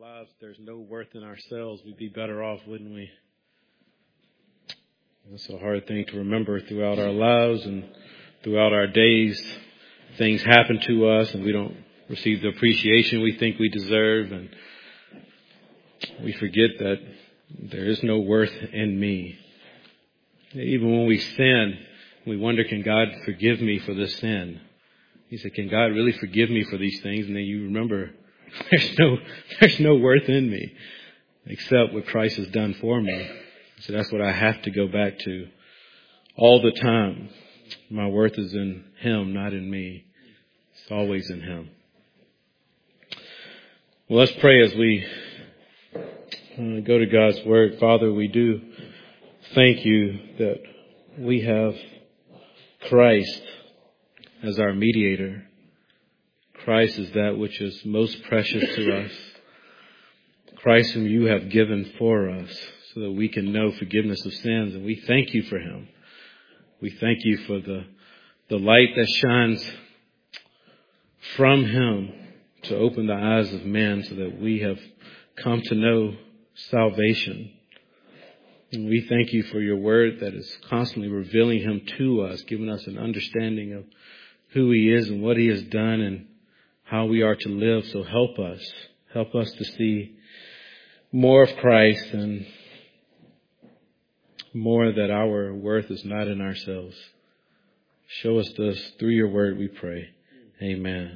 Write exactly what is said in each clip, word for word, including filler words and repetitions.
lives, there's no worth in ourselves, we'd be better off, wouldn't we? That's a hard thing to remember throughout our lives and throughout our days. Things happen to us and we don't receive the appreciation we think we deserve, and we forget that there is no worth in me. Even when we sin, we wonder, can God forgive me for this sin? He said, can God really forgive me for these things? And then you remember, there's no, there's no worth in me except what Christ has done for me. So that's what I have to go back to all the time. My worth is in Him, not in me. It's always in Him. Well, let's pray as we uh, go to God's Word. Father, we do thank you that we have Christ as our mediator. Christ is that which is most precious to us. Christ whom you have given for us so that we can know forgiveness of sins. And we thank you for Him. We thank you for the, the light that shines from Him to open the eyes of men so that we have come to know salvation. And we thank you for your word that is constantly revealing Him to us, giving us an understanding of who He is and what He has done and how we are to live. So help us. Help us to see more of Christ and more that our worth is not in ourselves. Show us this through your word, we pray. Amen.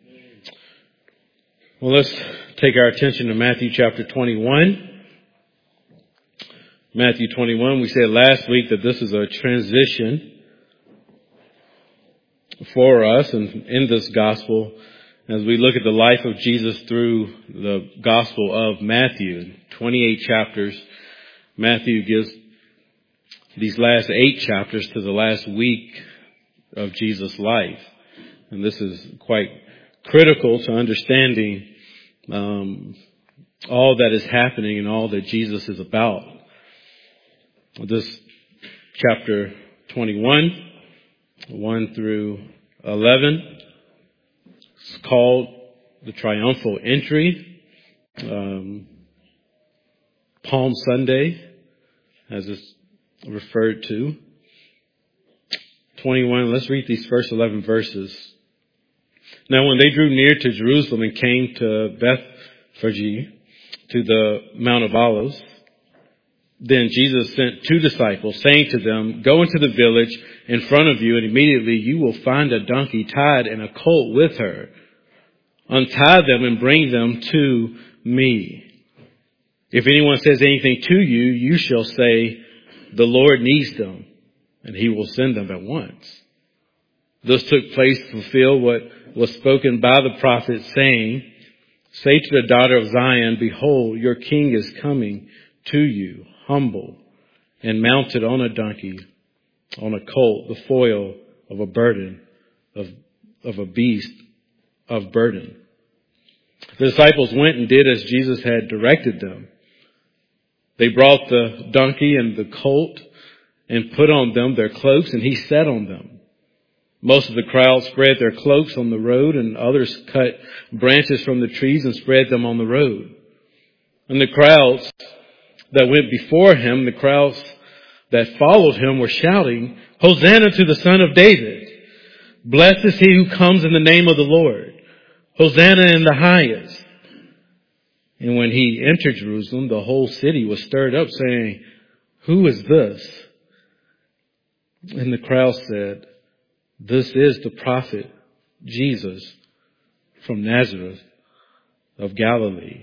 Well, let's take our attention to Matthew chapter twenty-one. Matthew twenty-one, we said last week that this is a transition for us and in this gospel as we look at the life of Jesus through the gospel of Matthew. twenty-eight chapters. Matthew gives these last eight chapters to the last week of Jesus' life. And this is quite critical to understanding um, all that is happening and all that Jesus is about. This chapter twenty-one, one through eleven, is called the triumphal entry. Um, Palm Sunday, as it's referred to. twenty-one, let's read these first eleven verses. Now when they drew near to Jerusalem and came to Bethphage, to the Mount of Olives, then Jesus sent two disciples, saying to them, go into the village in front of you, and immediately you will find a donkey tied and a colt with her. Untie them and bring them to me. If anyone says anything to you, you shall say, the Lord needs them, and He will send them at once. This took place to fulfill what was spoken by the prophet, saying, say to the daughter of Zion, behold, your king is coming to you, humble and mounted on a donkey, on a colt, the foal of a burden, of, of a beast of burden. The disciples went and did as Jesus had directed them. They brought the donkey and the colt and put on them their cloaks, and He sat on them. Most of the crowd spread their cloaks on the road, and others cut branches from the trees and spread them on the road. And the crowds that went before Him, the crowds that followed Him, were shouting, Hosanna to the Son of David. Blessed is He who comes in the name of the Lord. Hosanna in the highest. And when He entered Jerusalem, the whole city was stirred up, saying, who is this? And the crowd said, this is the prophet Jesus from Nazareth of Galilee.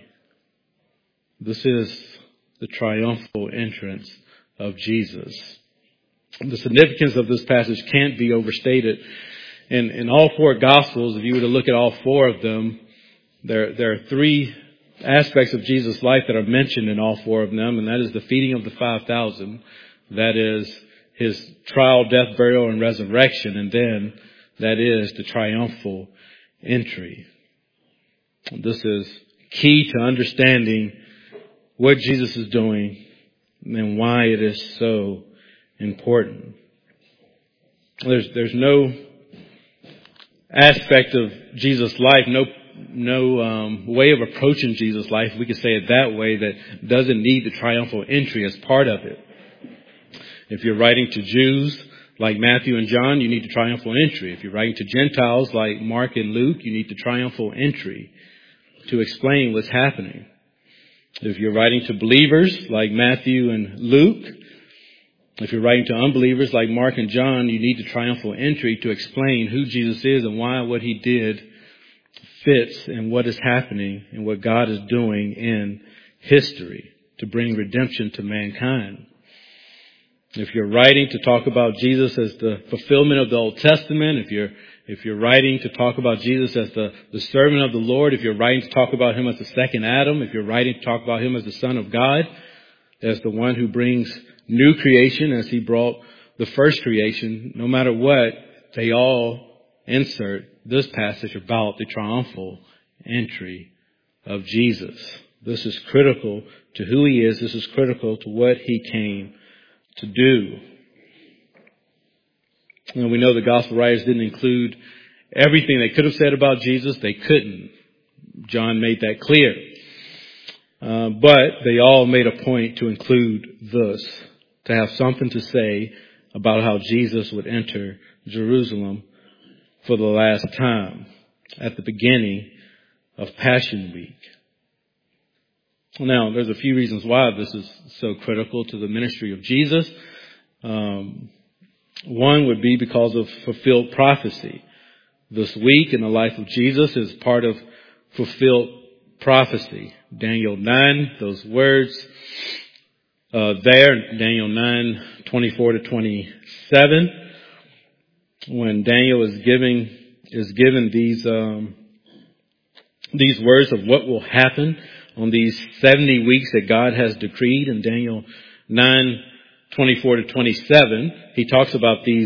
This is the triumphal entrance of Jesus. The significance of this passage can't be overstated. In, in all four Gospels, if you were to look at all four of them, there, there are three aspects of Jesus' life that are mentioned in all four of them, and that is the feeding of the five thousand, that is His trial, death, burial, and resurrection, and then that is the triumphal entry. This is key to understanding what Jesus is doing and why it is so important. There's, there's no aspect of Jesus' life, no no um, way of approaching Jesus' life, we could say it that way, that doesn't need the triumphal entry as part of it. If you're writing to Jews like Matthew and John, you need the triumphal entry. If you're writing to Gentiles like Mark and Luke, you need the triumphal entry to explain what's happening. If you're writing to believers like Matthew and Luke, if you're writing to unbelievers like Mark and John, you need the triumphal entry to explain who Jesus is and why what he did fits in what is happening and what God is doing in history to bring redemption to mankind. If you're writing to talk about Jesus as the fulfillment of the Old Testament, if you're if you're writing to talk about Jesus as the, the servant of the Lord, if you're writing to talk about him as the second Adam, if you're writing to talk about him as the Son of God, as the one who brings new creation as he brought the first creation, no matter what, they all insert this passage about the triumphal entry of Jesus. This is critical to who he is. This is critical to what he came to do. And we know the gospel writers didn't include everything they could have said about Jesus. They couldn't. John made that clear. Uh, but they all made a point to include this, to have something to say about how Jesus would enter Jerusalem for the last time at the beginning of Passion Week. Now, there's a few reasons why this is so critical to the ministry of Jesus. Um, one would be because of fulfilled prophecy. This week in the life of Jesus is part of fulfilled prophecy. Daniel nine, those words uh, there, Daniel nine, twenty-four to twenty-seven, when Daniel is giving is given these um, these words of what will happen on these seventy weeks that God has decreed. In Daniel nine, twenty-four to twenty-seven, he talks about these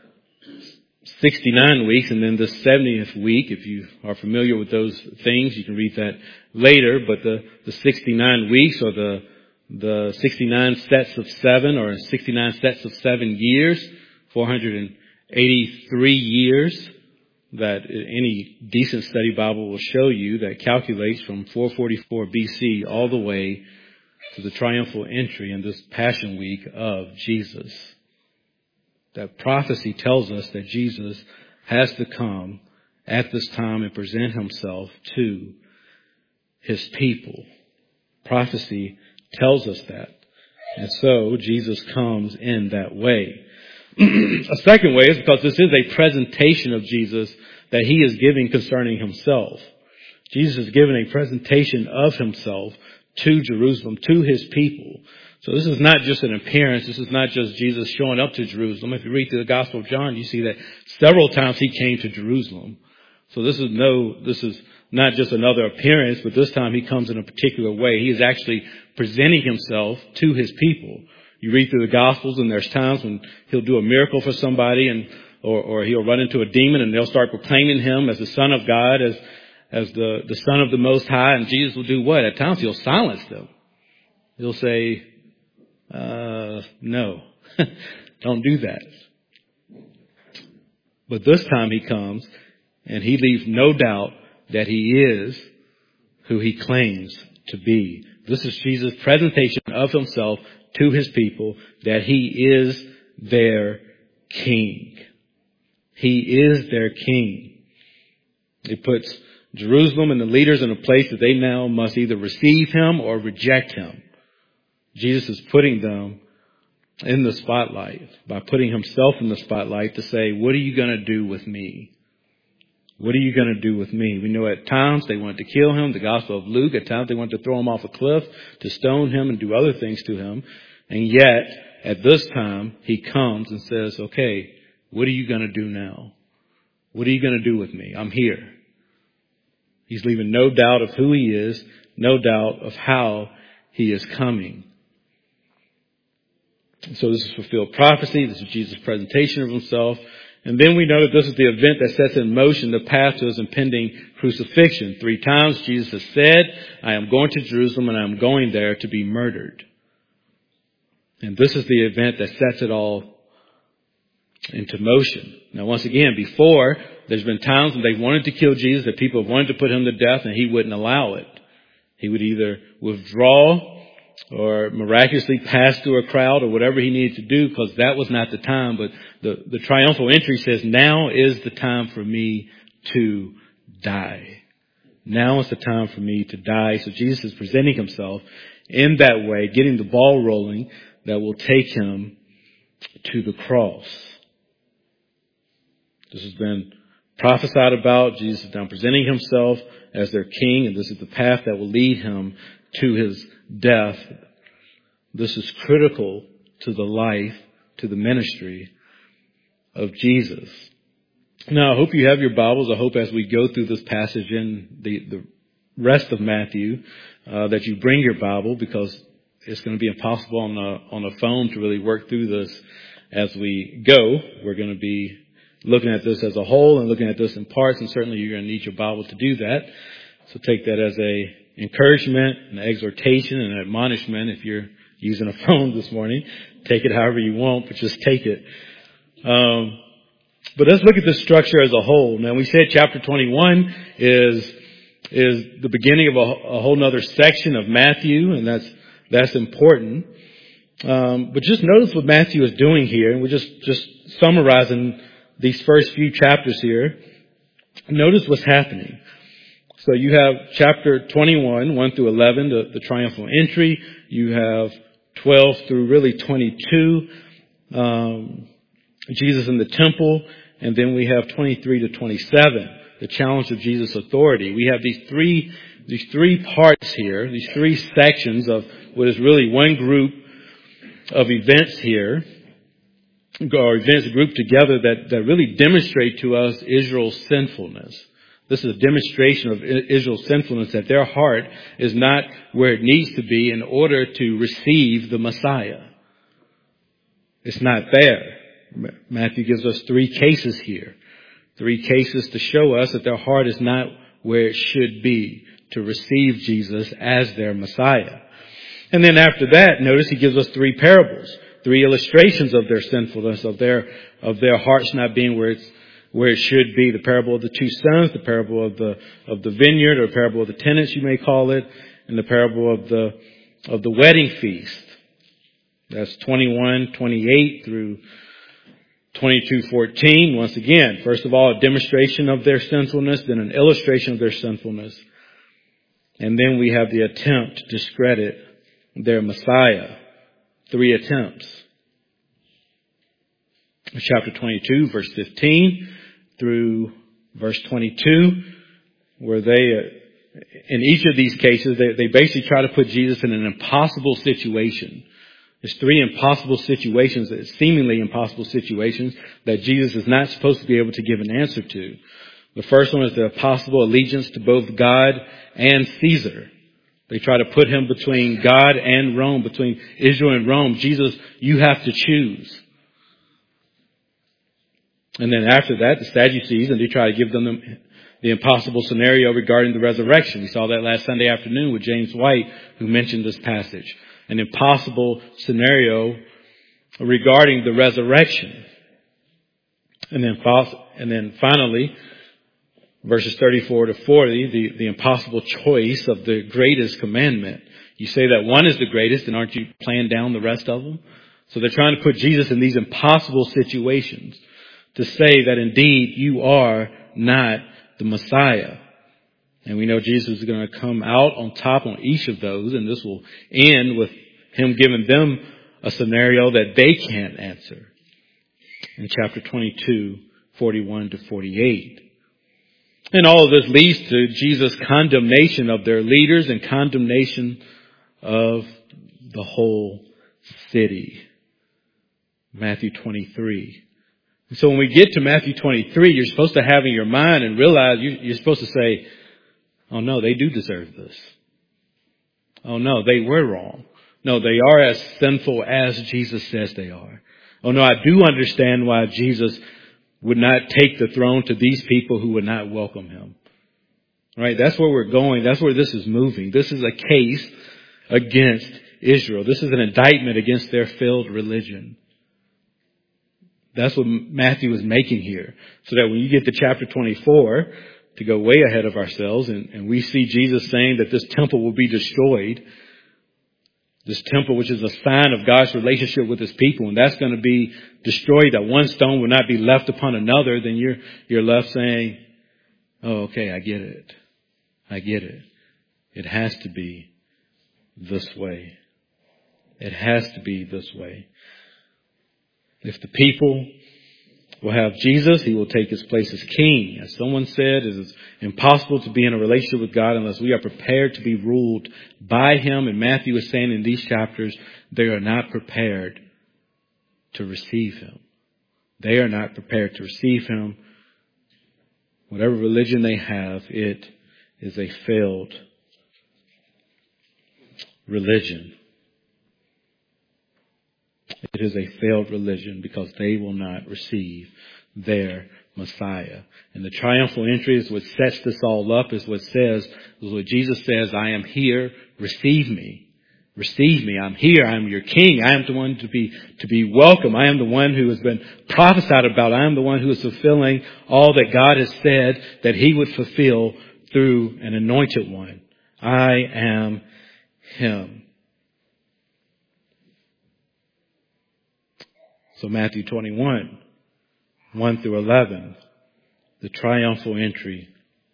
sixty-nine weeks and then the seventieth week. If you are familiar with those things, you can read that later. But the, the sixty-nine weeks, or the the sixty-nine sets of seven, or sixty-nine sets of seven years, four hundred eighty-three years, that any decent study Bible will show you, that calculates from four forty-four B C all the way to the triumphal entry in this Passion Week of Jesus. That prophecy tells us that Jesus has to come at this time and present himself to his people. Prophecy tells us that. And so Jesus comes in that way. A second way is because this is a presentation of Jesus that he is giving concerning himself. Jesus is giving a presentation of himself to Jerusalem, to his people. So this is not just an appearance. This is not just Jesus showing up to Jerusalem. If you read through the Gospel of John, you see that several times he came to Jerusalem. So this is no, this is not just another appearance, but this time he comes in a particular way. He is actually presenting himself to his people. You read through the Gospels, and there's times when he'll do a miracle for somebody, and or, or he'll run into a demon, and they'll start proclaiming him as the Son of God, as as the, the Son of the Most High. And Jesus will do what? At times he'll silence them. He'll say, uh, no, don't do that. But this time he comes, and he leaves no doubt that he is who he claims to be. This is Jesus' presentation of himself to his people, that he is their king. He is their king. It puts Jerusalem and the leaders in a place that they now must either receive him or reject him. Jesus is putting them in the spotlight by putting himself in the spotlight to say, what are you going to do with me? What are you going to do with me? We know at times they wanted to kill him. The Gospel of Luke, at times they wanted to throw him off a cliff, to stone him and do other things to him. And yet, at this time, he comes and says, okay, what are you going to do now? What are you going to do with me? I'm here. He's leaving no doubt of who he is, no doubt of how he is coming. So this is fulfilled prophecy. This is Jesus' presentation of himself. And then we know that this is the event that sets in motion the path to his impending crucifixion. Three times Jesus has said, I am going to Jerusalem and I am going there to be murdered. And this is the event that sets it all into motion. Now, once again, before there's been times when they wanted to kill Jesus, that people wanted to put him to death, and he wouldn't allow it. He would either withdraw or miraculously pass through a crowd or whatever he needed to do, because that was not the time. But the, the triumphal entry says, now is the time for me to die. Now is the time for me to die. So Jesus is presenting himself in that way, getting the ball rolling that will take him to the cross. This has been prophesied about. Jesus is now presenting himself as their king, and this is the path that will lead him to his death. This is critical to the life, to the ministry of Jesus. Now, I hope you have your Bibles. I hope as we go through this passage in the, the rest of Matthew, uh, that you bring your Bible, because it's going to be impossible on a, on a phone to really work through this as we go. We're going to be looking at this as a whole and looking at this in parts, and certainly you're going to need your Bible to do that. So take that as a encouragement, an exhortation, and an admonishment. If you're using a phone this morning, take it however you want, but just take it. Um, but let's look at this structure as a whole. Now, we said chapter twenty-one is is the beginning of a, a whole nother section of Matthew, and that's that's important. Um, but just notice what Matthew is doing here, and we're just just summarizing these first few chapters here. Notice what's happening. So you have chapter twenty-one, one through eleven, the, the triumphal entry. You have twelve through really twenty-two, um, Jesus in the temple. And then we have twenty-three to twenty-seven, the challenge of Jesus' authority. We have these three, these three parts here, these three sections of what is really one group of events here, or events grouped together that, that really demonstrate to us Israel's sinfulness. This is a demonstration of Israel's sinfulness, that their heart is not where it needs to be in order to receive the Messiah. It's not there. Matthew gives us three cases here. Three cases to show us that their heart is not where it should be to receive Jesus as their Messiah. And then after that, notice he gives us three parables, three illustrations of their sinfulness, of their, of their hearts not being where it's where it should be. The parable of the two sons, the parable of the, of the vineyard, or parable of the tenants, you may call it, and the parable of the, of the wedding feast. That's twenty-one, twenty-eight through twenty-two, fourteen. Once again, first of all, a demonstration of their sinfulness, then an illustration of their sinfulness. And then we have the attempt to discredit their Messiah. Three attempts. Chapter twenty-two, verse fifteen through verse twenty-two, where they, uh, in each of these cases, they, they basically try to put Jesus in an impossible situation. There's three impossible situations, seemingly impossible situations, that Jesus is not supposed to be able to give an answer to. The first one is the possible allegiance to both God and Caesar. They try to put him between God and Rome, between Israel and Rome. Jesus, you have to choose. And then after that, the Sadducees, and they try to give them the, the impossible scenario regarding the resurrection. We saw that last Sunday afternoon with James White, who mentioned this passage. An impossible scenario regarding the resurrection. And then, and then finally, verses thirty-four to forty, the, the impossible choice of the greatest commandment. You say that one is the greatest, and aren't you playing down the rest of them? So they're trying to put Jesus in these impossible situations to say that indeed you are not the Messiah. And we know Jesus is going to come out on top on each of those, and this will end with him giving them a scenario that they can't answer. In chapter twenty-two, forty-one to forty-eight. And all of this leads to Jesus' condemnation of their leaders and condemnation of the whole city. Matthew twenty-three. So when we get to Matthew twenty-three, you're supposed to have in your mind and realize you're supposed to say, oh no, they do deserve this. Oh no, they were wrong. No, they are as sinful as Jesus says they are. Oh no, I do understand why Jesus would not take the throne to these people who would not welcome him. Right? That's where we're going. That's where this is moving. This is a case against Israel. This is an indictment against their failed religion. That's what Matthew is making here. So that when you get to chapter twenty-four, to go way ahead of ourselves, and, and we see Jesus saying that this temple will be destroyed. This temple, which is a sign of God's relationship with his people, and that's going to be destroyed, that one stone will not be left upon another, then you're, you're left saying, oh, okay, I get it. I get it. It has to be this way. It has to be this way. If the people will have Jesus, he will take his place as king. As someone said, it is impossible to be in a relationship with God unless we are prepared to be ruled by him. And Matthew is saying in these chapters, they are not prepared to receive him. They are not prepared to receive him. Whatever religion they have, it is a failed religion. It is a failed religion because they will not receive their Messiah. And the triumphal entry is what sets this all up, is what says, is what Jesus says, I am here, receive me. Receive me. I'm here. I'm your king. I am the one to be, to be welcome. I am the one who has been prophesied about. I am the one who is fulfilling all that God has said that he would fulfill through an anointed one. I am him. So Matthew twenty-one, one through eleven, the triumphal entry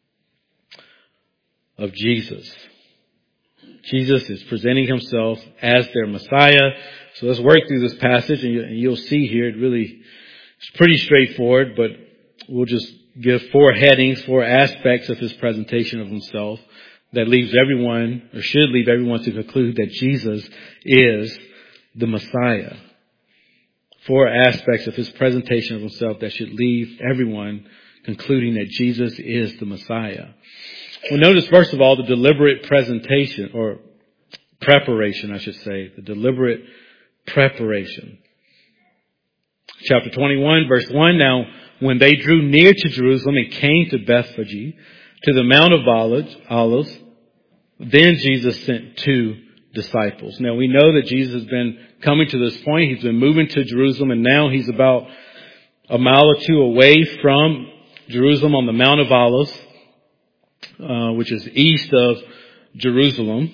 of Jesus. Jesus is presenting himself as their Messiah. So let's work through this passage, and you'll see here it really is pretty straightforward, but we'll just give four headings, four aspects of his presentation of himself that leaves everyone, or should leave everyone, to conclude that Jesus is the Messiah. Four aspects of his presentation of himself that should leave everyone concluding that Jesus is the Messiah. Well, notice, first of all, the deliberate presentation, or preparation, I should say. The deliberate preparation. Chapter twenty-one, verse one, now, when they drew near to Jerusalem and came to Bethphage, to the Mount of Olives, then Jesus sent two disciples. Now, we know that Jesus has been coming to this point. He's been moving to Jerusalem, and now he's about a mile or two away from Jerusalem on the Mount of Olives, uh, which is east of Jerusalem.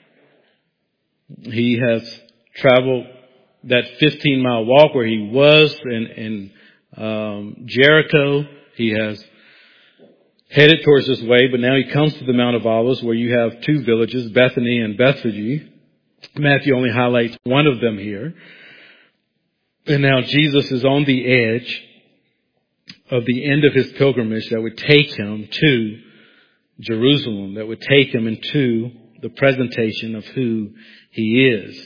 He has traveled that fifteen mile walk where he was in, in um, Jericho. He has headed towards this way, but now he comes to the Mount of Olives where you have two villages, Bethany and Bethphage. Matthew only highlights one of them here. And now Jesus is on the edge of the end of his pilgrimage that would take him to Jerusalem, that would take him into the presentation of who he is.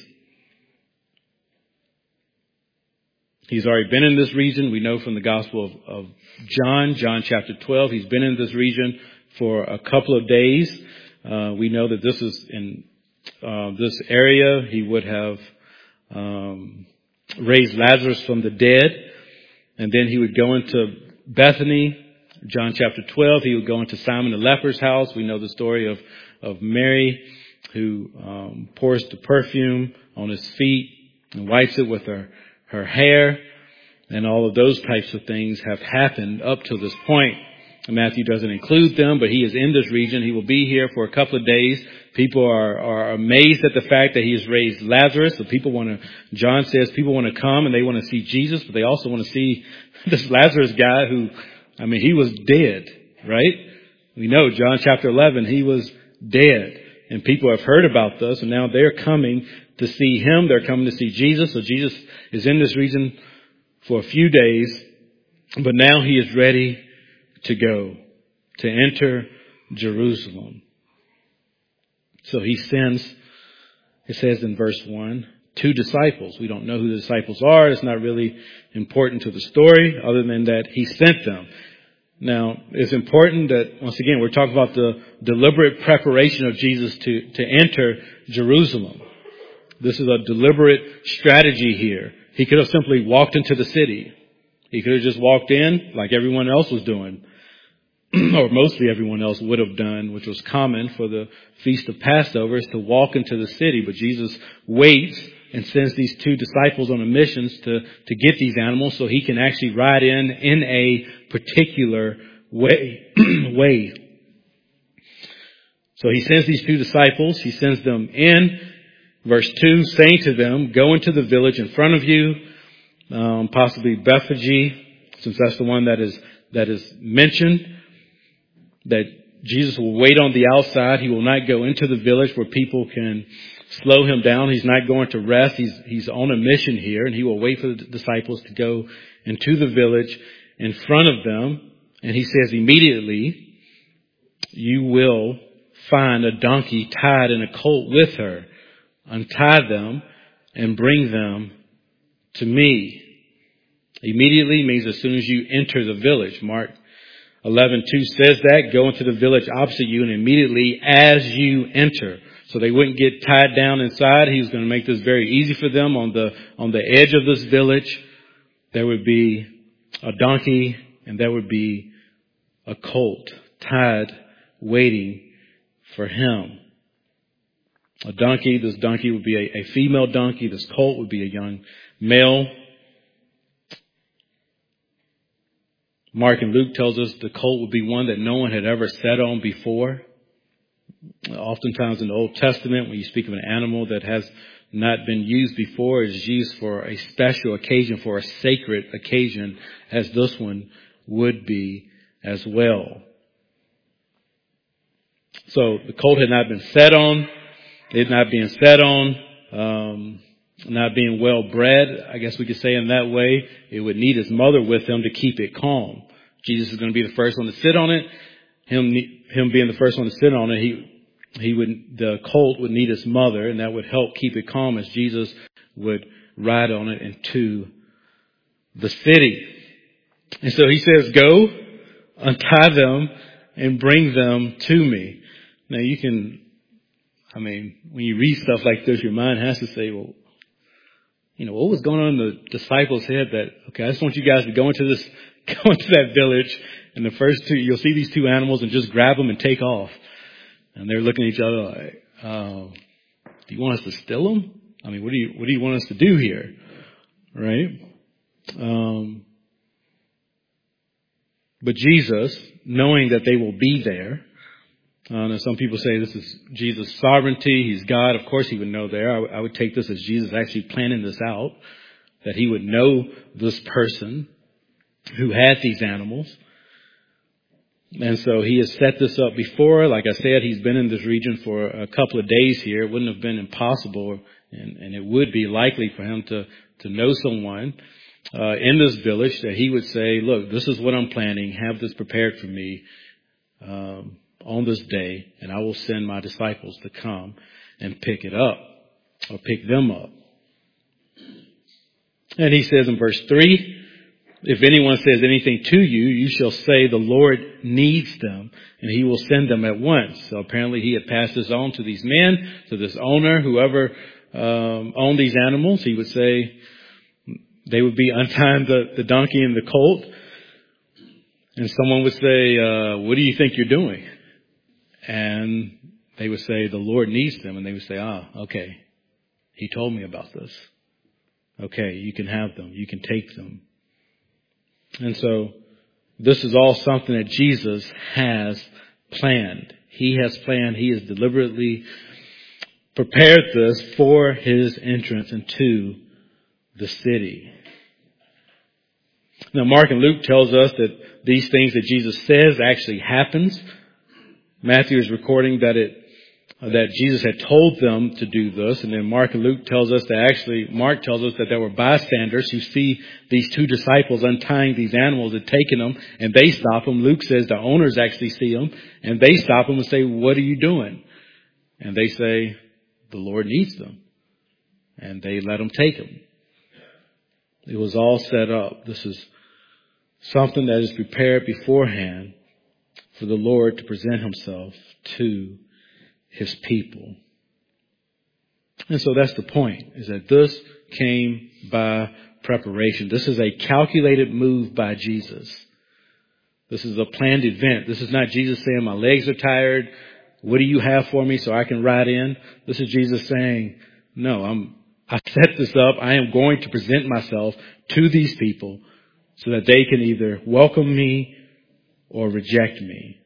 He's already been in this region. We know from the Gospel of, of John, John chapter twelve, he's been in this region for a couple of days. Uh, we know that this is in uh, this area. He would have um, raised Lazarus from the dead. And then he would go into Bethany, John chapter twelve. He would go into Simon the leper's house. We know the story of, of Mary, who um, pours the perfume on his feet and wipes it with her her hair, and all of those types of things have happened up to this point. Matthew doesn't include them, but he is in this region. He will be here for a couple of days. People are, are amazed at the fact that he has raised Lazarus. So people want to, John says people want to come and they want to see Jesus, but they also want to see this Lazarus guy who, I mean, he was dead, right? We know John chapter eleven, he was dead. And people have heard about this, and now they're coming to see him. They're coming to see Jesus. So Jesus is in this region for a few days, but now he is ready to go, to enter Jerusalem. So he sends, it says in verse one, two disciples. We don't know who the disciples are. It's not really important to the story other than that he sent them. Now, it's important that, once again, we're talking about the deliberate preparation of Jesus to, to enter Jerusalem. This is a deliberate strategy here. He could have simply walked into the city. He could have just walked in like everyone else was doing, or mostly everyone else would have done, which was common for the Feast of Passover, is to walk into the city. But Jesus waits and sends these two disciples on a mission to, to get these animals so he can actually ride in in a particular way. way. So he sends these two disciples. He sends them in. Verse two, saying to them, go into the village in front of you, um, possibly Bethphage, since that's the one that is that is mentioned, that Jesus will wait on the outside. He will not go into the village where people can slow him down. He's not going to rest. He's he's on a mission here, and he will wait for the disciples to go into the village in front of them. And he says, immediately, you will find a donkey tied and a colt with her. Untie them and bring them to me. Immediately means as soon as you enter the village. Mark eleven two says that. Go into the village opposite you and immediately as you enter. So they wouldn't get tied down inside. He was going to make this very easy for them. On the, on the edge of this village, there would be a donkey and there would be a colt tied, waiting for him. A donkey, this donkey would be a, a female donkey. This colt would be a young male. Mark and Luke tells us the colt would be one that no one had ever sat on before. Oftentimes in the Old Testament, when you speak of an animal that has not been used before, it is used for a special occasion, for a sacred occasion, as this one would be as well. So the colt had not been sat on. It not being sat on, um, not being well bred, I guess we could say in that way, it would need his mother with him to keep it calm. Jesus is going to be the first one to sit on it. Him, him being the first one to sit on it, he, he would, the colt would need his mother, and that would help keep it calm as Jesus would ride on it into the city. And so he says, go, untie them, and bring them to me. Now you can, I mean, when you read stuff like this, your mind has to say, well, you know, what was going on in the disciples' head that, okay, I just want you guys to go into this, go into that village, and the first two, you'll see these two animals and just grab them and take off. And they're looking at each other like, uh, do you want us to steal them? I mean, what do you, what do you want us to do here? Right? Um, but Jesus, knowing that they will be there, Uh, now some people say this is Jesus' sovereignty. He's God. Of course he would know there. I, w- I would take this as Jesus actually planning this out, that he would know this person who had these animals. And so he has set this up before. Like I said, he's been in this region for a couple of days here. It wouldn't have been impossible, and, and it would be likely for him to, to know someone uh, in this village that he would say, look, this is what I'm planning. Have this prepared for me. Um, on this day, and I will send my disciples to come and pick it up or pick them up. And he says in verse three, if anyone says anything to you, you shall say the Lord needs them and he will send them at once. So apparently he had passed this on to these men, to this owner, whoever um, owned these animals. He would say they would be untying the, the donkey and the colt. And someone would say, uh, what do you think you're doing? And they would say, the Lord needs them. And they would say, ah, okay. He told me about this. Okay, you can have them. You can take them. And so this is all something that Jesus has planned. He has planned. He has deliberately prepared this for his entrance into the city. Now, Mark and Luke tells us that these things that Jesus says actually happens. Matthew is recording that it uh, that Jesus had told them to do this, and then Mark and Luke tells us that actually Mark tells us that there were bystanders who see these two disciples untying these animals and taking them, and they stop them. Luke says the owners actually see them, and they stop them and say, "What are you doing?" And they say, "The Lord needs them," and they let them take them. It was all set up. This is something that is prepared beforehand for the Lord to present himself to his people. And so that's the point, is that this came by preparation. This is a calculated move by Jesus. This is a planned event. This is not Jesus saying, my legs are tired. What do you have for me so I can ride in? This is Jesus saying, no, I'm, I set this up. I am going to present myself to these people so that they can either welcome me or reject me.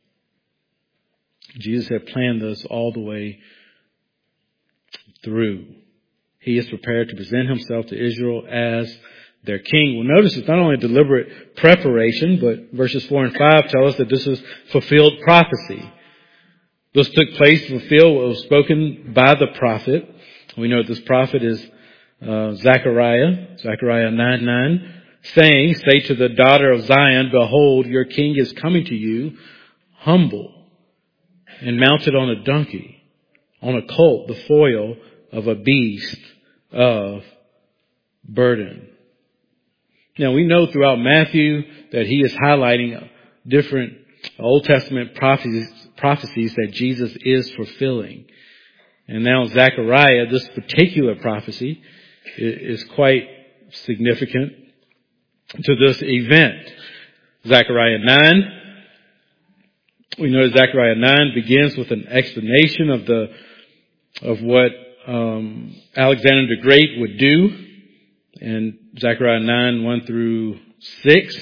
Jesus had planned this all the way through. He is prepared to present himself to Israel as their king. Well, notice it's not only deliberate preparation, but verses four and five tell us that this is fulfilled prophecy. This took place to fulfill what was spoken by the prophet. We know that this prophet is uh, Zechariah, Zechariah nine nine, saying, say to the daughter of Zion, behold, your king is coming to you, humble and mounted on a donkey, on a colt, the foal of a beast of burden. Now, we know throughout Matthew that he is highlighting different Old Testament prophecies, prophecies that Jesus is fulfilling. And now Zechariah, this particular prophecy, is quite significant to this event. Zechariah nine, we know that Zechariah nine begins with an explanation of the of what um, Alexander the Great would do. And Zechariah nine, one through six,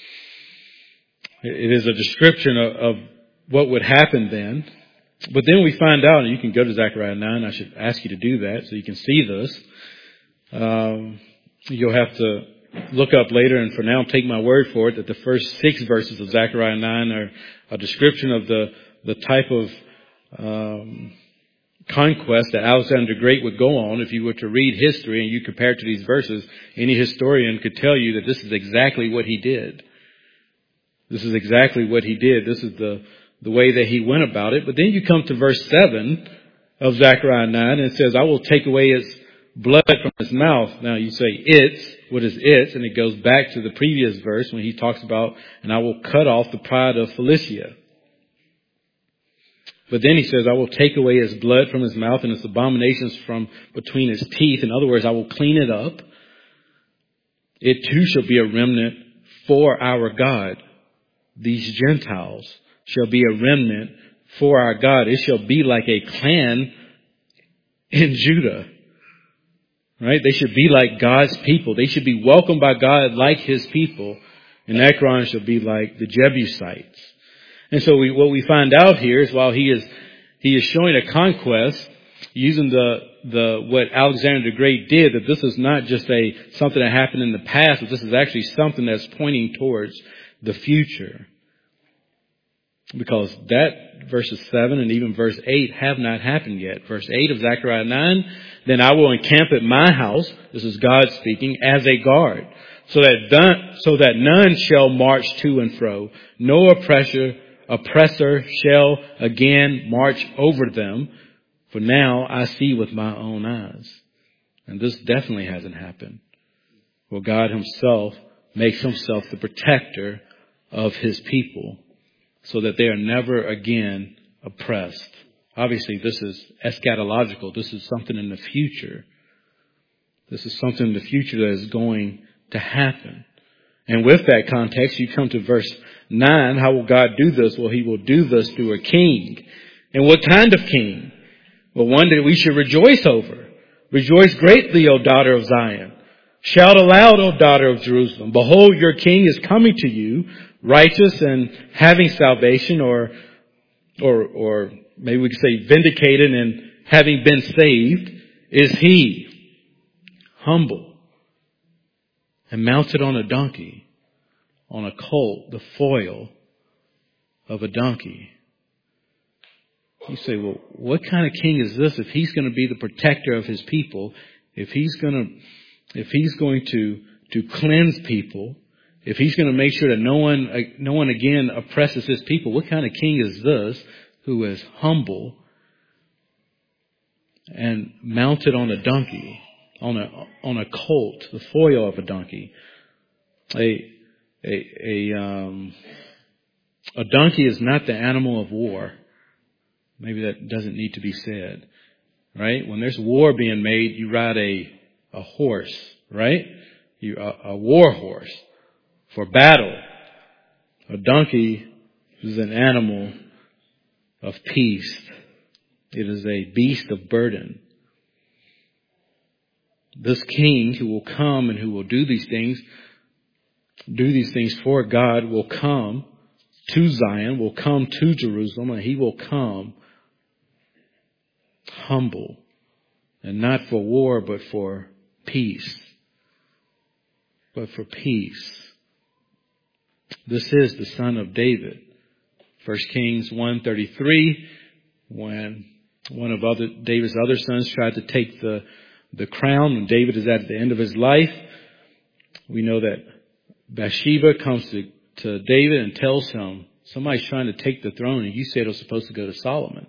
it is a description of, of what would happen then. But then we find out, and you can go to Zechariah nine, I should ask you to do that so you can see this. Um, you'll have to look up later, and for now take my word for it, that the first six verses of Zechariah nine are a description of the, the type of um, conquest that Alexander the Great would go on. If you were to read history and you compare it to these verses, any historian could tell you that this is exactly what he did. This is exactly what he did. This is the, the way that he went about it. But then you come to verse seven of Zechariah nine, and it says, I will take away its blood from his mouth. Now you say, it's, what is it? And it goes back to the previous verse when he talks about, and I will cut off the pride of Philistia. But then he says, I will take away his blood from his mouth and his abominations from between his teeth. In other words, I will clean it up. It too shall be a remnant for our God. These Gentiles shall be a remnant for our God. It shall be like a clan in Judah. Right? They should be like God's people. They should be welcomed by God like his people. And Ekron shall be like the Jebusites. And so we, what we find out here is while he is, he is showing a conquest using the, the, what Alexander the Great did, that this is not just a, something that happened in the past, but this is actually something that's pointing towards the future. Because that verses seven and even verse eight have not happened yet. Verse eight of Zechariah nine, then I will encamp at my house, this is God speaking, as a guard, so that none, so that none shall march to and fro, no oppressor, oppressor shall again march over them, for now I see with my own eyes. And this definitely hasn't happened. Well, God himself makes himself the protector of his people so that they are never again oppressed. Obviously, this is eschatological. This is something in the future. This is something in the future that is going to happen. And with that context, you come to verse nine. How will God do this? Well, he will do this through a king. And what kind of king? Well, one that we should rejoice over. Rejoice greatly, O daughter of Zion. Shout aloud, O daughter of Jerusalem. Behold, your king is coming to you, righteous and having salvation, or, or, or maybe we could say vindicated and having been saved, is he. Humble and mounted on a donkey, on a colt, the foal of a donkey. You say, well, what kind of king is this if he's going to be the protector of his people, if he's going to, if he's going to, to cleanse people, if he's going to make sure that no one, no one again oppresses his people, what kind of king is this who is humble and mounted on a donkey, on a, on a colt, the foal of a donkey? A, a, a, um, a donkey is not the animal of war. Maybe that doesn't need to be said, right? When there's war being made, you ride a, a horse, right? You, a, a war horse for battle. A donkey is an animal of peace. It is a beast of burden. this king who will come and who will do these things, do these things for God, will come to Zion, will come to Jerusalem, and he will come humble, and not for war, but for peace. But for peace. This is the Son of David. First Kings one thirty-three, when one of other David's other sons tried to take the, the crown, and David is at the end of his life, we know that Bathsheba comes to, to David and tells him, somebody's trying to take the throne, and you said it was supposed to go to Solomon.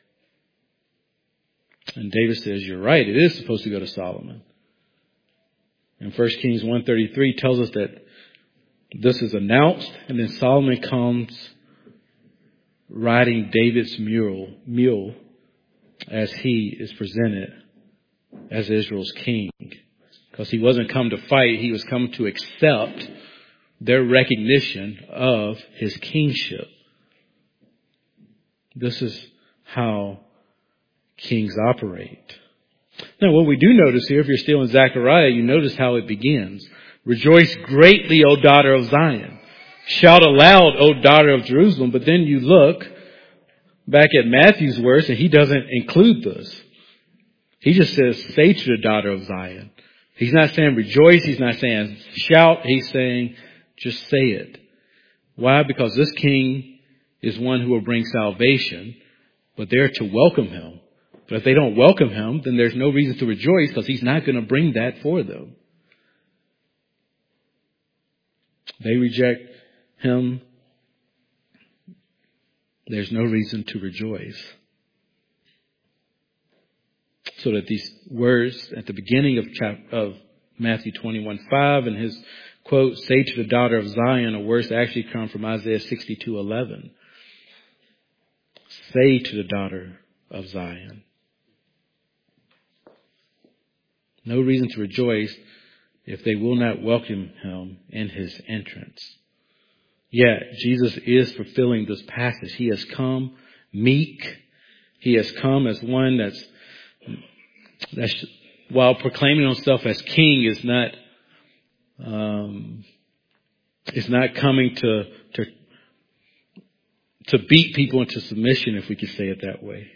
And David says, you're right, it is supposed to go to Solomon. And First Kings one thirty-three tells us that this is announced, and then Solomon comes riding David's mule, mule as he is presented as Israel's king. Because he wasn't come to fight, he was come to accept their recognition of his kingship. This is how kings operate. Now, what we do notice here, if you're still in Zechariah, you notice how it begins. Rejoice greatly, O daughter of Zion. Shout aloud, O daughter of Jerusalem. But then you look back at Matthew's words, and he doesn't include this. He just says, say to the daughter of Zion. He's not saying rejoice. He's not saying shout. He's saying just say it. Why? Because this king is one who will bring salvation, but they're to welcome him. But if they don't welcome him, then there's no reason to rejoice, because he's not going to bring that for them. They reject him. There's no reason to rejoice. So that these words at the beginning of chapter, of Matthew twenty-one five and his quote, say to the daughter of Zion, a words actually come from Isaiah sixty-two eleven. Say to the daughter of Zion. No reason to rejoice if they will not welcome him in his entrance. Yet, Jesus is fulfilling this passage. He has come meek. He has come as one that's, that's while proclaiming himself as king, is not, um, is not coming to, to, to beat people into submission, if we could say it that way.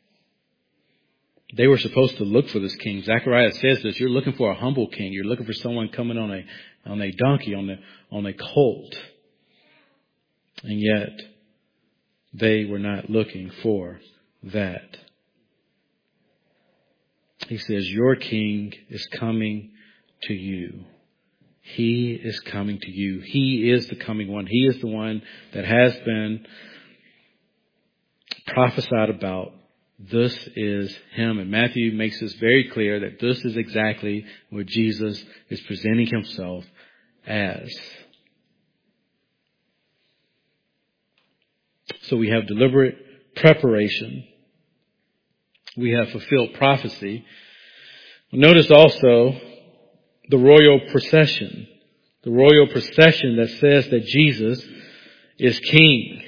They were supposed to look for this king. Zechariah says this, you're looking for a humble king. You're looking for someone coming on a, on a donkey, on a, on a colt. And yet, they were not looking for that. He says, your king is coming to you. He is coming to you. He is the coming one. He is the one that has been prophesied about. This is him. And Matthew makes this very clear that this is exactly what Jesus is presenting himself as. So we have deliberate preparation. We have fulfilled prophecy. Notice also the royal procession. The royal procession that says that Jesus is king.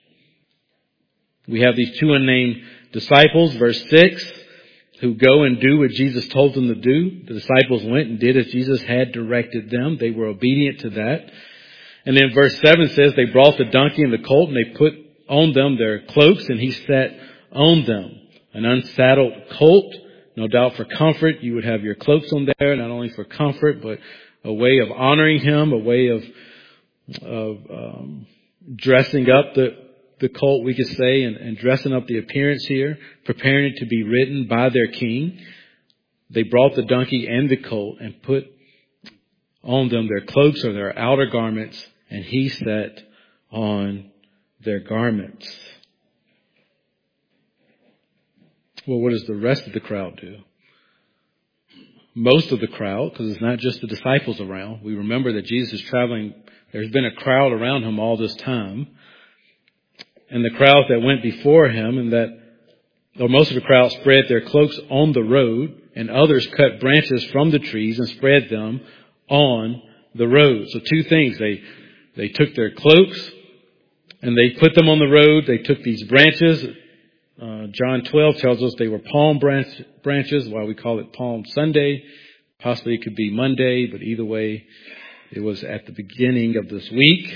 We have these two unnamed disciples, verse six, who go and do what Jesus told them to do. The disciples went and did as Jesus had directed them. They were obedient to that. And then verse seven says they brought the donkey and the colt, and they put on them their cloaks, and he sat on them. An unsaddled colt, no doubt for comfort. You would have your cloaks on there, not only for comfort, but a way of honoring him, a way of, of um, dressing up the the colt, we could say, and, and dressing up the appearance here, preparing it to be ridden by their king. They brought the donkey and the colt and put on them their cloaks or their outer garments, and he sat on their garments. Well, what does the rest of the crowd do? Most of the crowd, because it's not just the disciples around. We remember that Jesus is traveling. There's been a crowd around him all this time. And the crowd that went before him, and that, or most of the crowd spread their cloaks on the road, and others cut branches from the trees and spread them on the road. So two things. They, they took their cloaks and they put them on the road. They took these branches. Uh, John twelve tells us they were palm branch, branches, why we call it Palm Sunday. Possibly it could be Monday, but either way, it was at the beginning of this week.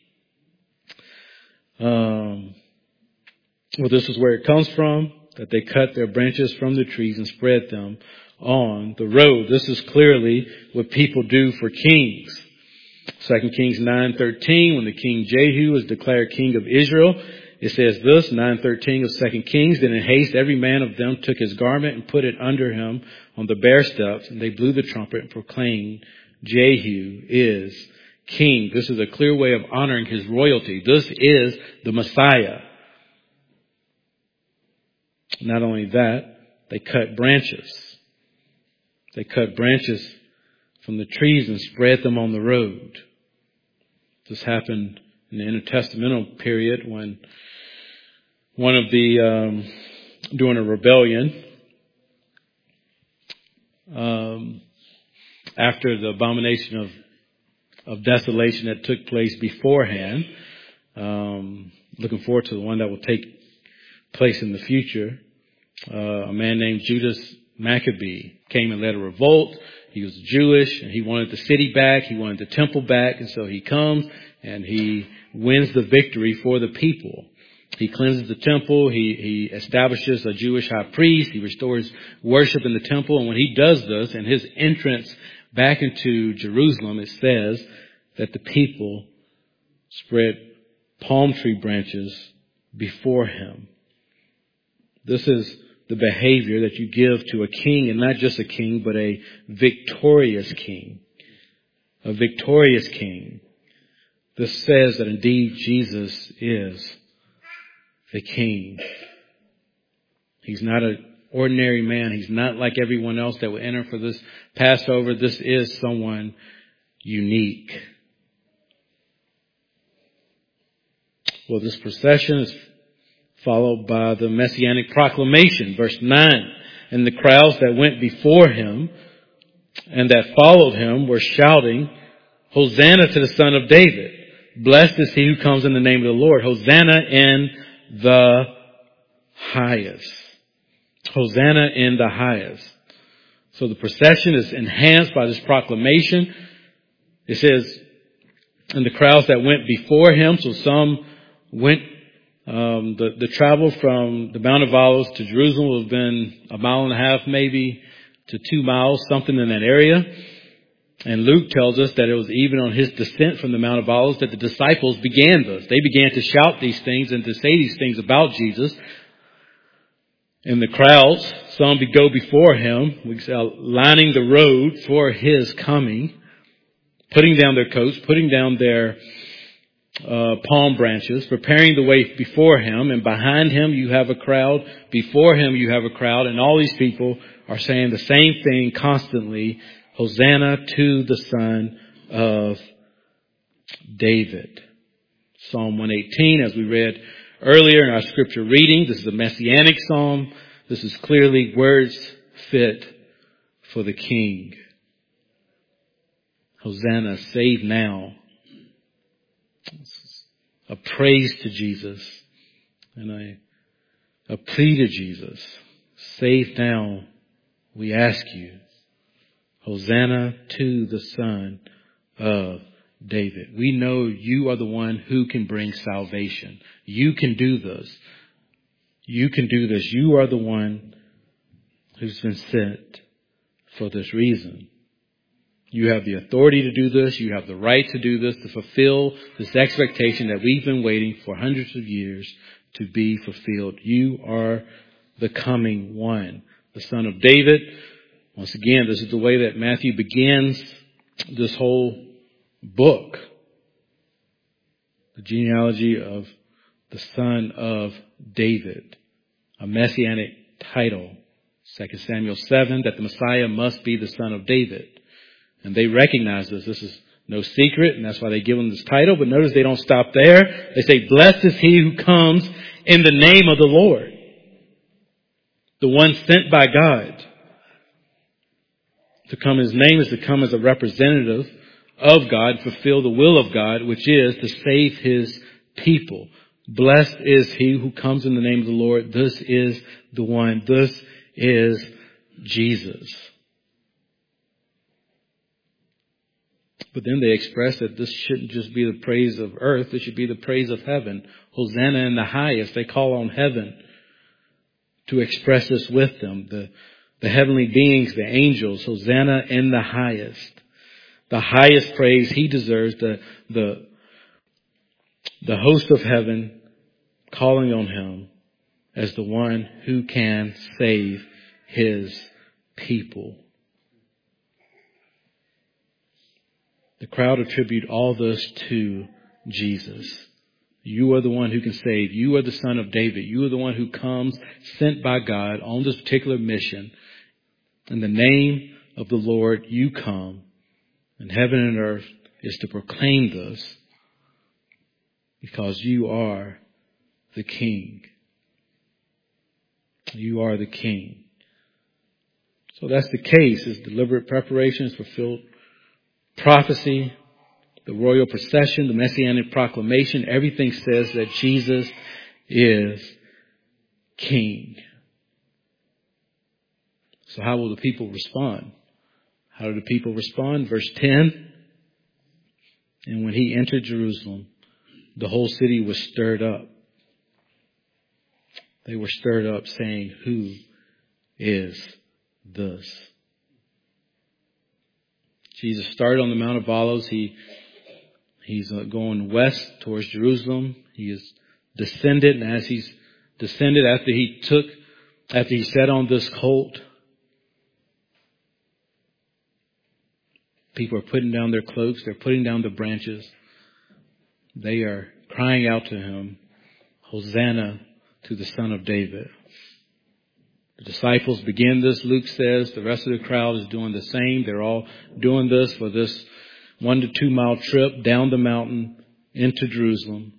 Um, well, this is where it comes from, that they cut their branches from the trees and spread them on the road. This is clearly what people do for kings. Second Kings nine thirteen, when the king Jehu was declared king of Israel, it says this, nine thirteen of Second Kings, then in haste every man of them took his garment and put it under him on the bare steps, and they blew the trumpet and proclaimed, Jehu is king. This is a clear way of honoring his royalty. This is the Messiah. Not only that, they cut branches. They cut branches from the trees and spread them on the road. This happened in the intertestamental period when one of the, um, during a rebellion, um, after the abomination of, of desolation that took place beforehand, um, looking forward to the one that will take place in the future, uh, a man named Judas Maccabee came and led a revolt. He was Jewish and he wanted the city back. He wanted the temple back. And so he comes and he wins the victory for the people. He cleanses the temple. He, he establishes a Jewish high priest. He restores worship in the temple. And when he does this, and his entrance back into Jerusalem, it says that the people spread palm tree branches before him. This is the behavior that you give to a king, and not just a king, but a victorious king. A victorious king. This says that indeed Jesus is the king. He's not an ordinary man. He's not like everyone else that will enter for this Passover. This is someone unique. Well, this procession is followed by the Messianic proclamation, verse nine. And the crowds that went before him and that followed him were shouting, Hosanna to the Son of David. Blessed is he who comes in the name of the Lord. Hosanna in the highest. Hosanna in the highest. So the procession is enhanced by this proclamation. It says, and the crowds that went before him, so some went Um, the, the travel from the Mount of Olives to Jerusalem would have been a mile and a half, maybe to two miles, something in that area. And Luke tells us that it was even on his descent from the Mount of Olives that the disciples began this. They began to shout these things and to say these things about Jesus. And the crowds, some would go before him, we say, lining the road for his coming, putting down their coats, putting down their Uh, palm branches, preparing the way before him, and behind him you have a crowd, before him you have a crowd, and all these people are saying the same thing constantly, Hosanna to the Son of David. Psalm one eighteen, as we read earlier in our scripture reading, this is a messianic psalm. This is clearly words fit for the King. Hosanna, save now. A praise to Jesus and a, a plea to Jesus. Save now, we ask you. Hosanna to the Son of David. We know you are the one who can bring salvation. You can do this. You can do this. You are the one who's been sent for this reason. You have the authority to do this. You have the right to do this, to fulfill this expectation that we've been waiting for hundreds of years to be fulfilled. You are the coming one, the Son of David. Once again, this is the way that Matthew begins this whole book. The genealogy of the Son of David, a messianic title. Second Samuel seven, that the Messiah must be the Son of David. And they recognize this. This is no secret, and that's why they give him this title. But notice they don't stop there. They say, blessed is he who comes in the name of the Lord. The one sent by God. To come, his name is to come as a representative of God, fulfill the will of God, which is to save his people. Blessed is he who comes in the name of the Lord. This is the one. This is Jesus. But then they express that this shouldn't just be the praise of earth. It should be the praise of heaven. Hosanna in the highest. They call on heaven to express this with them. The, the heavenly beings, the angels, Hosanna in the highest. The highest praise he deserves. The, the, the host of heaven calling on him as the one who can save his people. The crowd attribute all this to Jesus. You are the one who can save. You are the Son of David. You are the one who comes sent by God on this particular mission. In the name of the Lord, you come. And heaven and earth is to proclaim this because you are the King. You are the King. So that's the case. It's deliberate preparations, fulfilled prophecy, the royal procession, the messianic proclamation. Everything says that Jesus is King. So how will the people respond? How do the people respond? Verse ten. And when he entered Jerusalem, the whole city was stirred up. They were stirred up saying, who is this? Jesus started on the Mount of Olives. He, he's going west towards Jerusalem. He is descended. And as he's descended, after he took, after he sat on this colt, people are putting down their cloaks. They're putting down the branches. They are crying out to him, Hosanna to the Son of David. The disciples begin this, Luke says. The rest of the crowd is doing the same. They're all doing this for this one to two mile trip down the mountain into Jerusalem.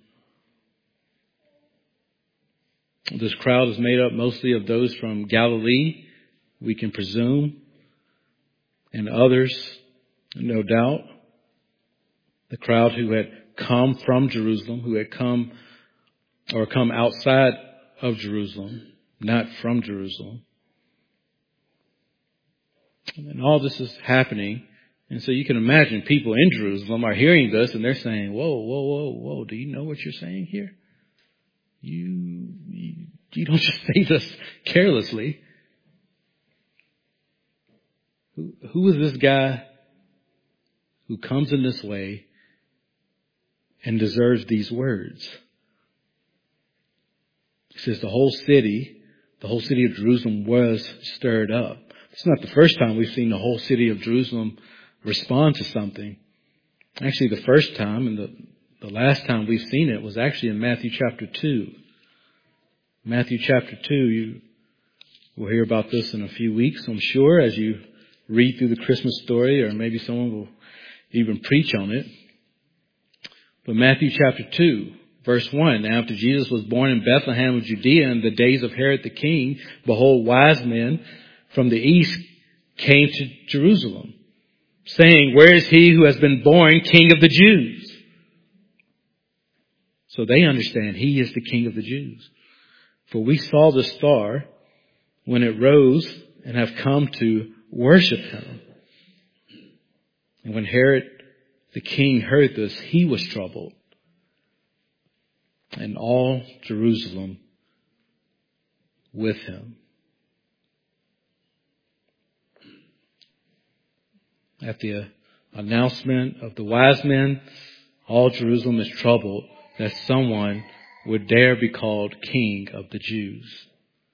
This crowd is made up mostly of those from Galilee, we can presume, and others, no doubt. The crowd who had come from Jerusalem, who had come or come outside of Jerusalem, not from Jerusalem. And all this is happening. And so you can imagine people in Jerusalem are hearing this and they're saying, whoa, whoa, whoa, whoa, do you know what you're saying here? You, you, you don't just say this carelessly. Who, who is this guy who comes in this way and deserves these words? He says the whole city, the whole city of Jerusalem was stirred up. It's not the first time we've seen the whole city of Jerusalem respond to something. Actually, the first time and the, the last time we've seen it was actually in Matthew chapter two. Matthew chapter two, you will hear about this in a few weeks, I'm sure, as you read through the Christmas story, or maybe someone will even preach on it. But Matthew chapter two, verse one, now after Jesus was born in Bethlehem of Judea in the days of Herod the king, behold, wise men from the east came to Jerusalem, saying, where is he who has been born King of the Jews? So they understand he is the King of the Jews. For we saw the star when it rose and have come to worship him. And when Herod the king heard this, he was troubled, and all Jerusalem with him. At the announcement of the wise men, all Jerusalem is troubled that someone would dare be called King of the Jews.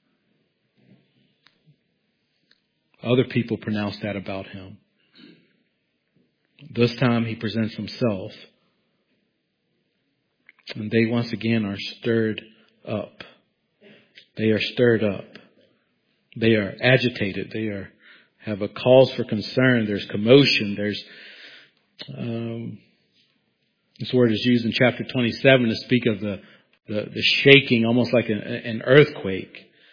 Other people pronounce that about him. This time he presents himself. And they once again are stirred up. They are stirred up. They are agitated. They are have a cause for concern. There's commotion. There's um, this word is used in chapter twenty-seven to speak of the the, the shaking, almost like an, an earthquake.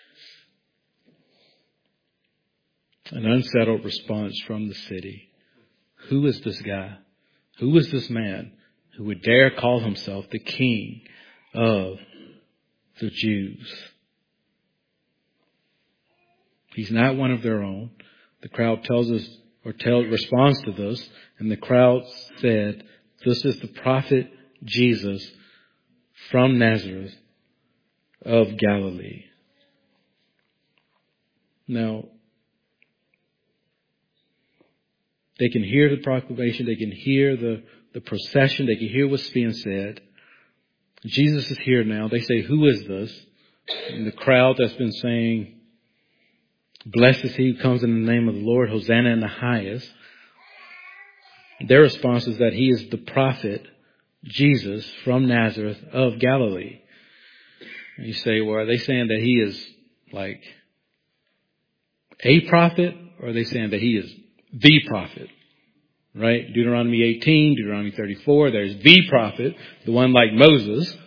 An unsettled response from the city. Who is this guy? Who is this man who would dare call himself the King of the Jews? He's not one of their own. The crowd tells us, or tell, responds to this. And the crowd said, this is the prophet Jesus from Nazareth of Galilee. Now, they can hear the proclamation. They can hear the, the procession. They can hear what's being said. Jesus is here now. They say, who is this? And the crowd that's been saying, blessed is he who comes in the name of the Lord, Hosanna in the highest. Their response is that he is the prophet Jesus from Nazareth of Galilee. And you say, well, are they saying that he is like a prophet, or are they saying that he is the prophet? Right? Deuteronomy eighteen, Deuteronomy thirty-four, there's the prophet, the one like Moses.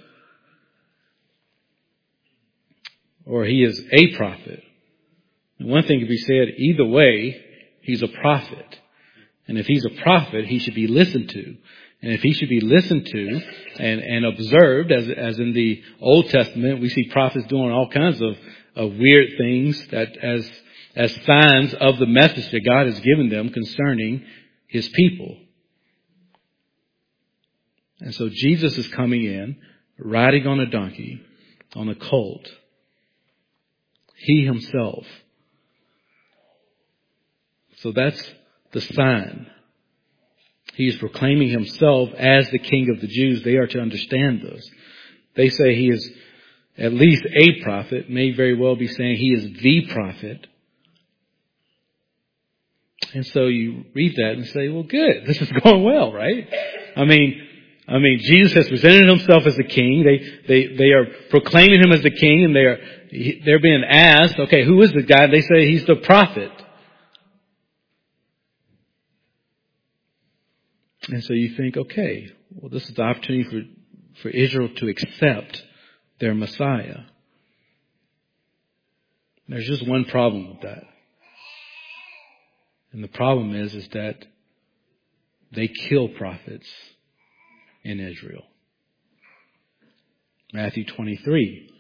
Or he is a prophet. And one thing can be said, either way, he's a prophet. And if he's a prophet, he should be listened to. And if he should be listened to and, and observed, as, as in the Old Testament, we see prophets doing all kinds of, of weird things that as, as signs of the message that God has given them concerning his people. And so Jesus is coming in, riding on a donkey, on a colt. He himself. So that's the sign. He is proclaiming himself as the King of the Jews. They are to understand this. They say he is at least a prophet, may very well be saying he is the prophet. And so you read that and say, well, good. This is going well, right? I mean, I mean, Jesus has presented himself as the king. They, they, they are proclaiming him as the king, and they are, they're being asked, okay, who is the guy? They say he's the prophet. And so you think, okay, well, this is the opportunity for, for Israel to accept their Messiah. There's just one problem with that. And the problem is, is that they kill prophets in Israel. Matthew twenty-three.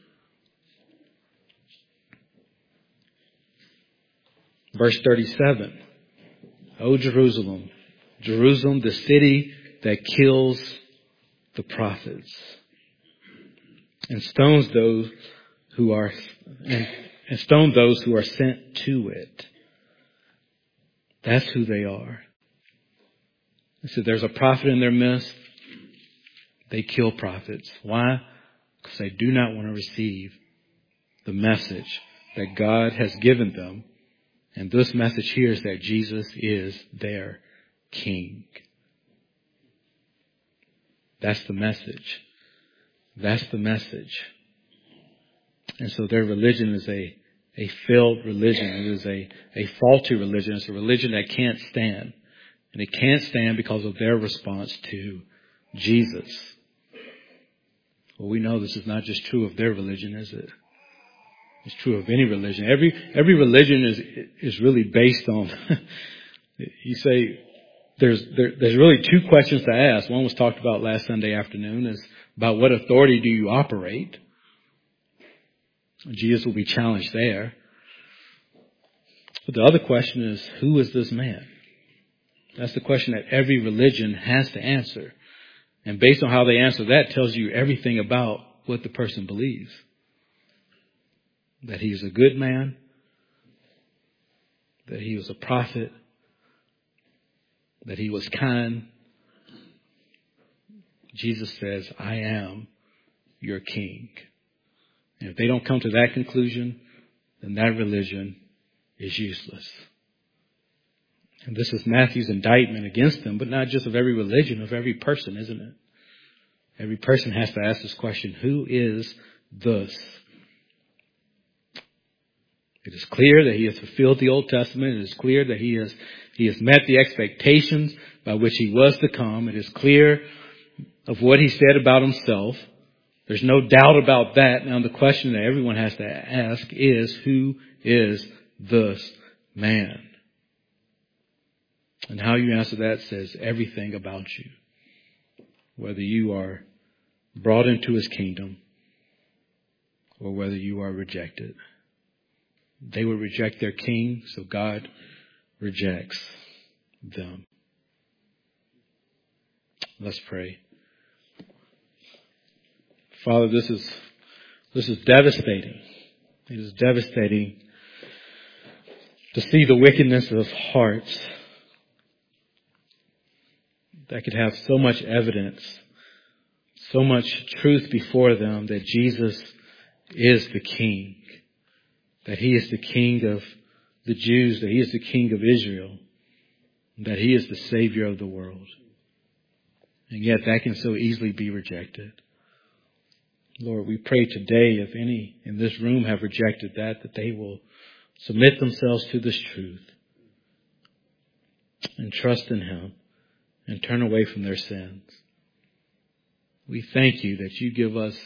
Verse thirty-seven. O Jerusalem, Jerusalem, the city that kills the prophets and stones those who are and, and stone those who are sent to it. That's who they are. So there's a prophet in their midst. They kill prophets. Why? Because they do not want to receive the message that God has given them. And this message here is that Jesus is their King. That's the message. That's the message. And so their religion is a, a failed religion. It is a, a faulty religion. It's a religion that can't stand. And it can't stand because of their response to Jesus. Well, we know this is not just true of their religion, is it? It's true of any religion. Every every religion is is really based on. You say there's there, there's really two questions to ask. One was talked about last Sunday afternoon, is about what authority do you operate. Jesus will be challenged there. But the other question is, who is this man? That's the question that every religion has to answer. And based on how they answer that tells you everything about what the person believes. That he's a good man. That he was a prophet. That he was kind. Jesus says, I am your king. And if they don't come to that conclusion, then that religion is useless. And this is Matthew's indictment against them, but not just of every religion, of every person, isn't it? Every person has to ask this question, who is this? It is clear that he has fulfilled the Old Testament. It is clear that he has, he has met the expectations by which he was to come. It is clear of what he said about himself. There's no doubt about that. Now the question that everyone has to ask is, who is this man? And how you answer that says everything about you. Whether you are brought into his kingdom or whether you are rejected. They would reject their king, so God rejects them. Let's pray. Father, this is this is devastating. It is devastating to see the wickedness of hearts that could have so much evidence, so much truth before them that Jesus is the King, that He is the King of the Jews, that He is the King of Israel, that He is the Savior of the world. And yet that can so easily be rejected. Lord, we pray today if any in this room have rejected that, that they will submit themselves to this truth and trust in Him and turn away from their sins. We thank You that You give us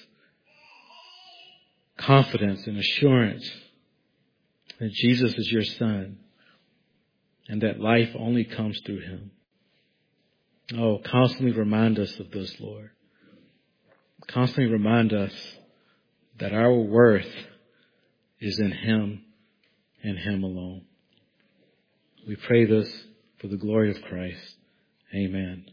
confidence and assurance that Jesus is Your Son and that life only comes through Him. Oh, constantly remind us of this, Lord. Constantly remind us that our worth is in Him and Him alone. We pray this for the glory of Christ. Amen.